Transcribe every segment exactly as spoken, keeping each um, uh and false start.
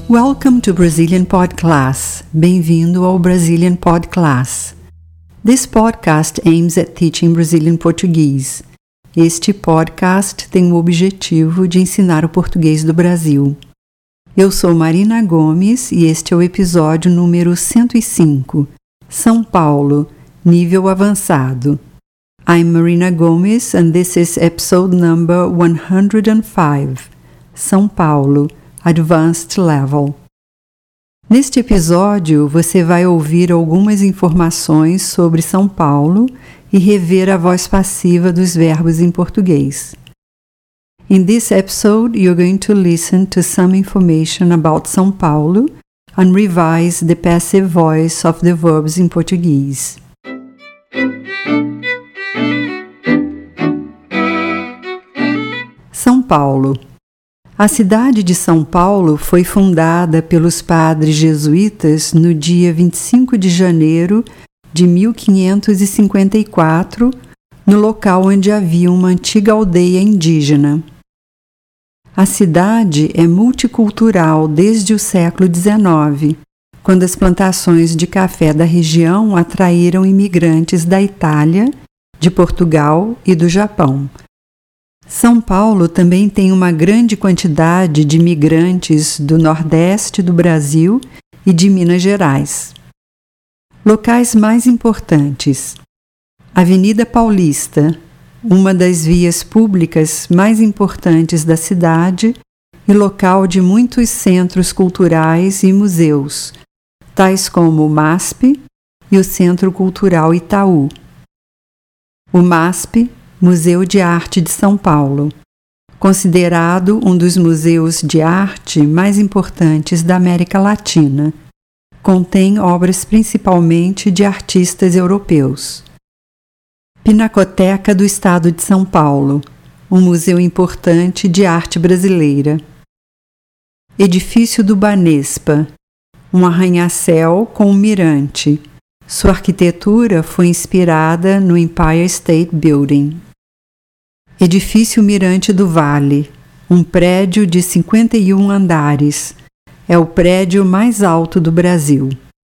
Welcome to Brazilian Pod Class. Bem-vindo ao Brazilian Pod Class. This podcast aims at teaching Brazilian Portuguese. Este podcast tem o objetivo de ensinar o português do Brasil. Eu sou Marina Gomes e este é o episódio número cento e cinco, São Paulo, nível avançado. I'm Marina Gomes and this is episode number one hundred five, São Paulo, Advanced Level. Neste episódio, você vai ouvir algumas informações sobre São Paulo e rever a voz passiva dos verbos em português. In this episode, you're going to listen to some information about São Paulo and revise the passive voice of the verbs in Portuguese. São Paulo. A cidade de São Paulo foi fundada pelos padres jesuítas no dia vinte e cinco de janeiro de mil quinhentos e cinquenta e quatro, no local onde havia uma antiga aldeia indígena. A cidade é multicultural desde o século dezenove, quando as plantações de café da região atraíram imigrantes da Itália, de Portugal e do Japão. São Paulo também tem uma grande quantidade de imigrantes do Nordeste do Brasil e de Minas Gerais. Locais mais importantes: Avenida Paulista, uma das vias públicas mais importantes da cidade e local de muitos centros culturais e museus, tais como o MASP e o Centro Cultural Itaú. O MASP, Museu de Arte de São Paulo, considerado um dos museus de arte mais importantes da América Latina. Contém obras principalmente de artistas europeus. Pinacoteca do Estado de São Paulo, um museu importante de arte brasileira. Edifício do Banespa, um arranha-céu com um mirante. Sua arquitetura foi inspirada no Empire State Building. Edifício Mirante do Vale, um prédio de cinquenta e um andares. É o prédio mais alto do Brasil.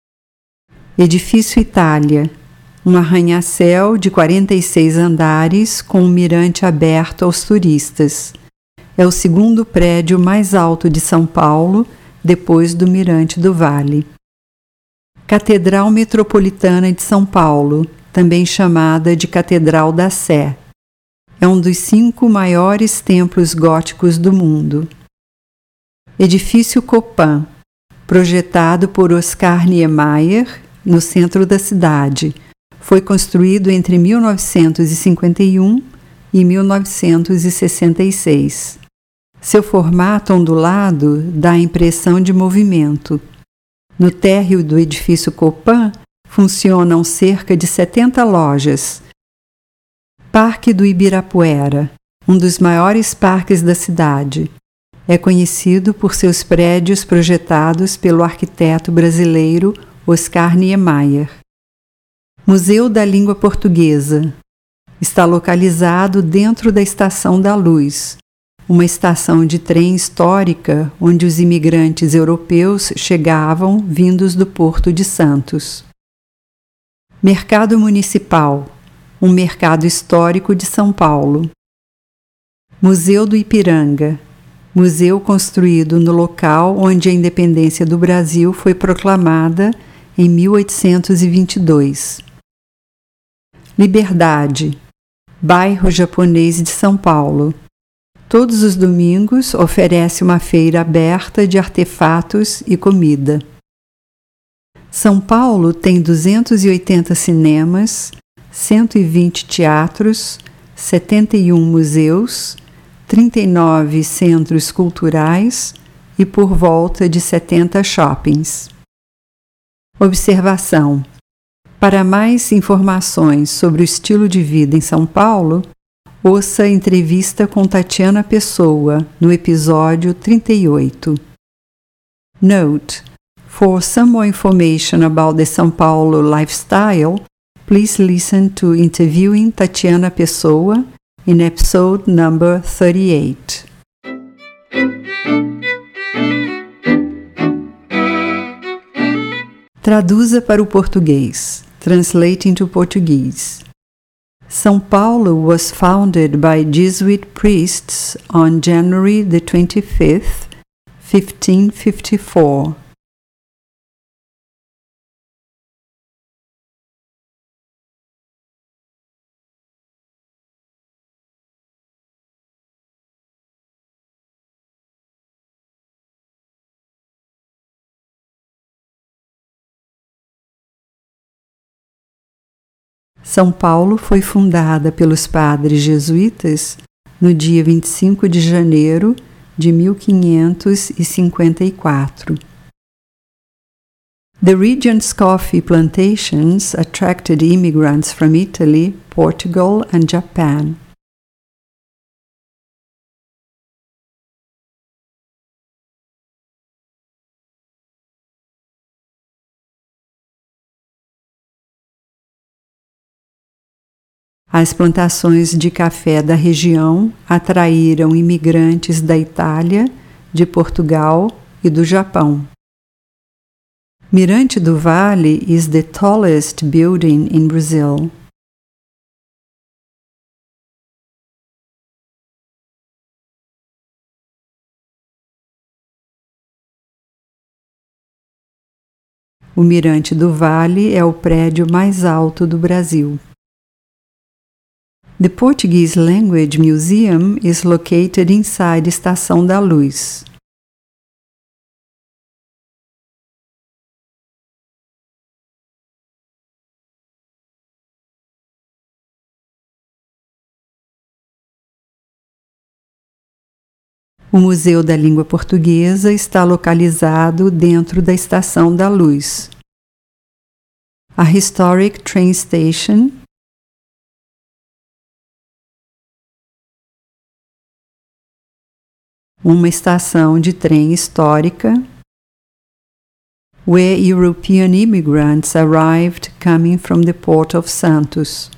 Edifício Itália, um arranha-céu de quarenta e seis andares com um mirante aberto aos turistas. É o segundo prédio mais alto de São Paulo, depois do Mirante do Vale. Catedral Metropolitana de São Paulo, também chamada de Catedral da Sé. É um dos cinco maiores templos góticos do mundo. Edifício Copan, projetado por Oscar Niemeyer, no centro da cidade. Foi construído entre mil novecentos e cinquenta e um e mil novecentos e sessenta e seis. Seu formato ondulado dá a impressão de movimento. No térreo do edifício Copan funcionam cerca de setenta lojas. Parque do Ibirapuera, um dos maiores parques da cidade. É conhecido por seus prédios projetados pelo arquiteto brasileiro Oscar Niemeyer. Museu da Língua Portuguesa. Está localizado dentro da Estação da Luz, uma estação de trem histórica onde os imigrantes europeus chegavam vindos do Porto de Santos. Mercado Municipal, um mercado histórico de São Paulo. Museu do Ipiranga, museu construído no local onde a independência do Brasil foi proclamada em mil oitocentos e vinte e dois. Liberdade, bairro japonês de São Paulo. Todos os domingos oferece uma feira aberta de artefatos e comida. São Paulo tem duzentos e oitenta cinemas, cento e vinte teatros, setenta e um museus, trinta e nove centros culturais e por volta de setenta shoppings. Observação: para mais informações sobre o estilo de vida em São Paulo, ouça a entrevista com Tatiana Pessoa, no episódio trinta e oito. Note: for some more information about the São Paulo lifestyle, please listen to Interviewing Tatiana Pessoa in episode number thirty-eight. Traduza para o português. Translate into Portuguese. São Paulo was founded by Jesuit priests on January the twenty-fifth, fifteen fifty-four. São Paulo foi fundada pelos padres jesuítas no dia vinte e cinco de janeiro de mil quinhentos e cinquenta e quatro. The region's coffee plantations attracted immigrants from Italy, Portugal, and Japan. As plantações de café da região atraíram imigrantes da Itália, de Portugal e do Japão. Mirante do Vale is the tallest building in Brazil. O Mirante do Vale é o prédio mais alto do Brasil. The Portuguese Language Museum is located inside Estação da Luz. O Museu da Língua Portuguesa está localizado dentro da Estação da Luz. A historic train station uma estação de trem histórica, where European immigrants arrived coming from the port of Santos.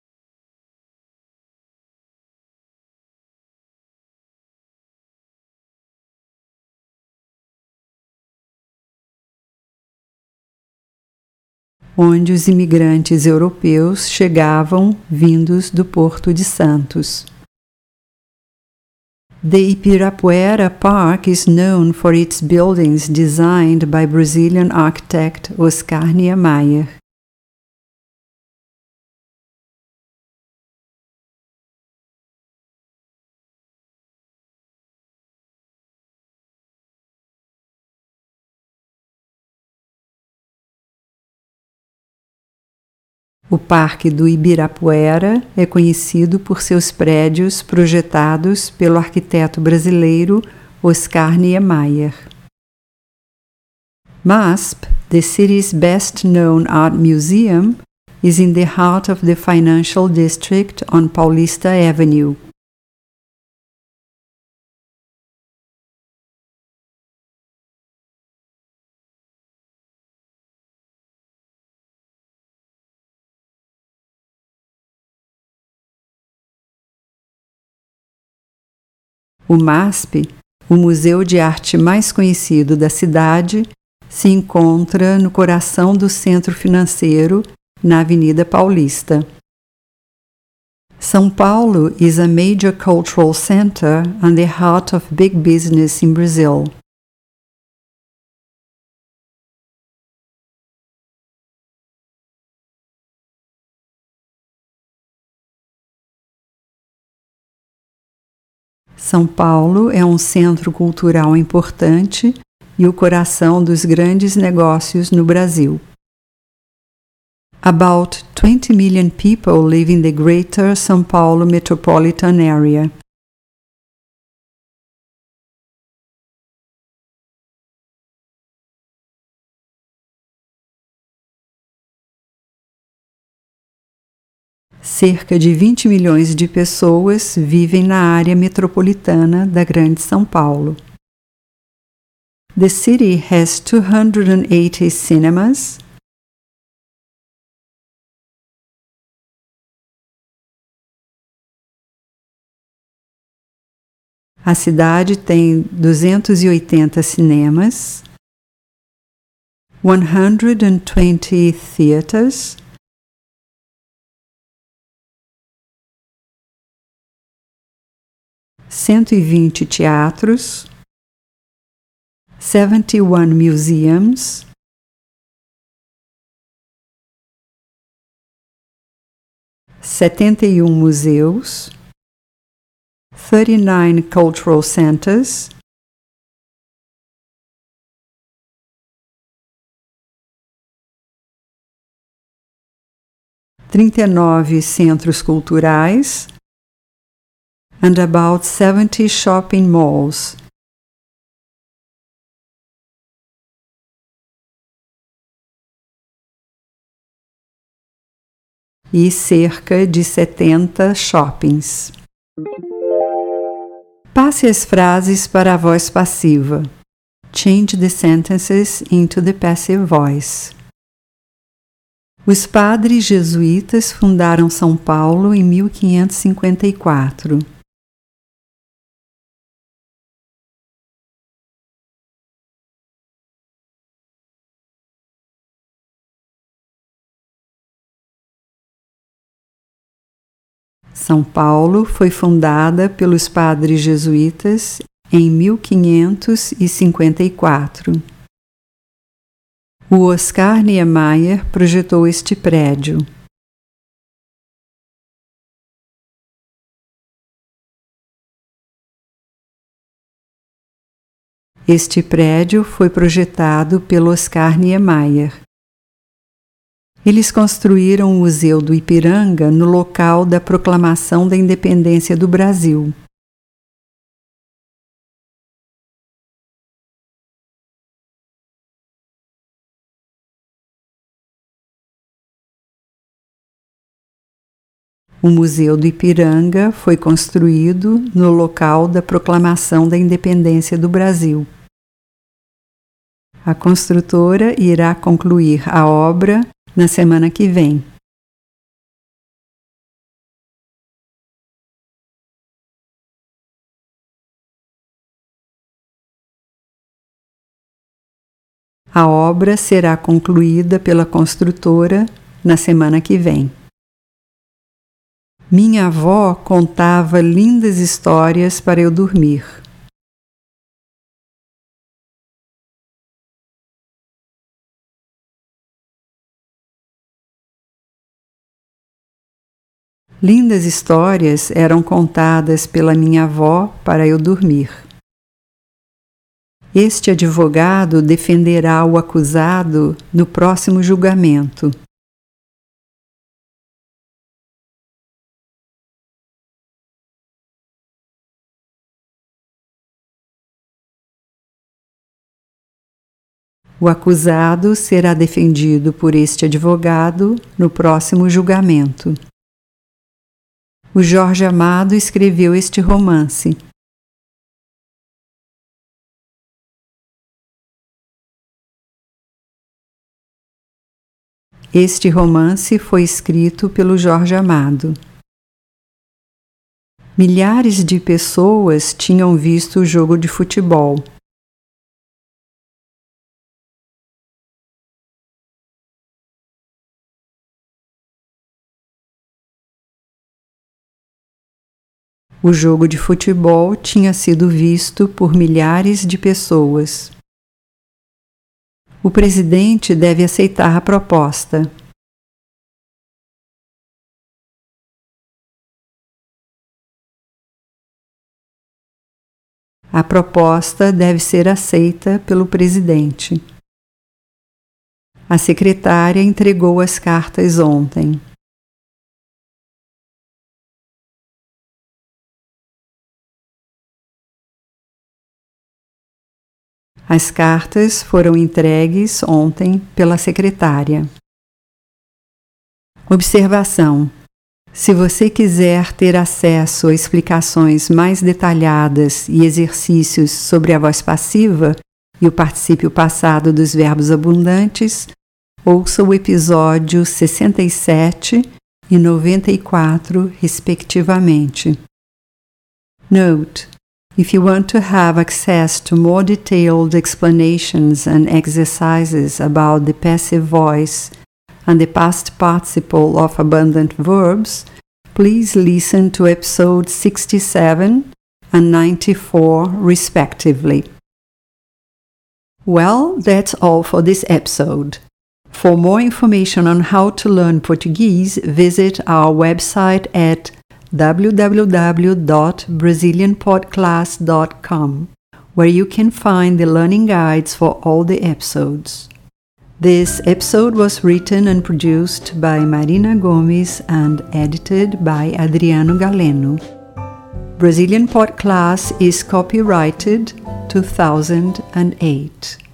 Onde os imigrantes europeus chegavam vindos do Porto de Santos. The Ibirapuera Park is known for its buildings designed by Brazilian architect Oscar Niemeyer. O Parque do Ibirapuera é conhecido por seus prédios projetados pelo arquiteto brasileiro Oscar Niemeyer. MASP, the city's best-known art museum, is in the heart of the financial district on Paulista Avenue. O MASP, o museu de arte mais conhecido da cidade, se encontra no coração do centro financeiro, na Avenida Paulista. São Paulo is a major cultural center and the heart of big business in Brazil. São Paulo é um centro cultural importante e o coração dos grandes negócios no Brasil. About twenty million people live in the Greater São Paulo metropolitan area. Cerca de vinte milhões de pessoas vivem na área metropolitana da Grande São Paulo. The city has two hundred eighty cinemas, a cidade tem duzentos e oitenta cinemas, one hundred twenty theaters, cento e vinte teatros, seventy-one museums, setenta e um museus, thirty-nine cultural centers, trinta e nove centros culturais, and about seventy shopping malls. E cerca de setenta shoppings. Passe as frases para a voz passiva. Change the sentences into the passive voice. Os padres jesuítas fundaram São Paulo em mil quinhentos e cinquenta e quatro. São Paulo foi fundada pelos padres jesuítas em mil quinhentos e cinquenta e quatro. O Oscar Niemeyer projetou este prédio. Este prédio foi projetado pelo Oscar Niemeyer. Eles construíram o Museu do Ipiranga no local da proclamação da independência do Brasil. O Museu do Ipiranga foi construído no local da proclamação da independência do Brasil. A construtora irá concluir a obra na semana que vem. A obra será concluída pela construtora na semana que vem. Minha avó contava lindas histórias para eu dormir. Lindas histórias eram contadas pela minha avó para eu dormir. Este advogado defenderá o acusado no próximo julgamento. O acusado será defendido por este advogado no próximo julgamento. O Jorge Amado escreveu este romance. Este romance foi escrito pelo Jorge Amado. Milhares de pessoas tinham visto o jogo de futebol. O jogo de futebol tinha sido visto por milhares de pessoas. O presidente deve aceitar a proposta. A proposta deve ser aceita pelo presidente. A secretária entregou as cartas ontem. As cartas foram entregues ontem pela secretária. Observação: se você quiser ter acesso a explicações mais detalhadas e exercícios sobre a voz passiva e o particípio passado dos verbos abundantes, ouça o episódio sessenta e sete e noventa e quatro, respectivamente. Note: If you want to have access to more detailed explanations and exercises about the passive voice and the past participle of abundant verbs, please listen to episode sixty-seven and ninety-four respectively. Well, that's all for this episode. For more information on how to learn Portuguese, visit our website at w w w dot brazilian podcast dot com, where you can find the learning guides for all the episodes. This episode was written and produced by Marina Gomes and edited by Adriano Galeno. Brazilian Podcast is copyrighted two thousand eight.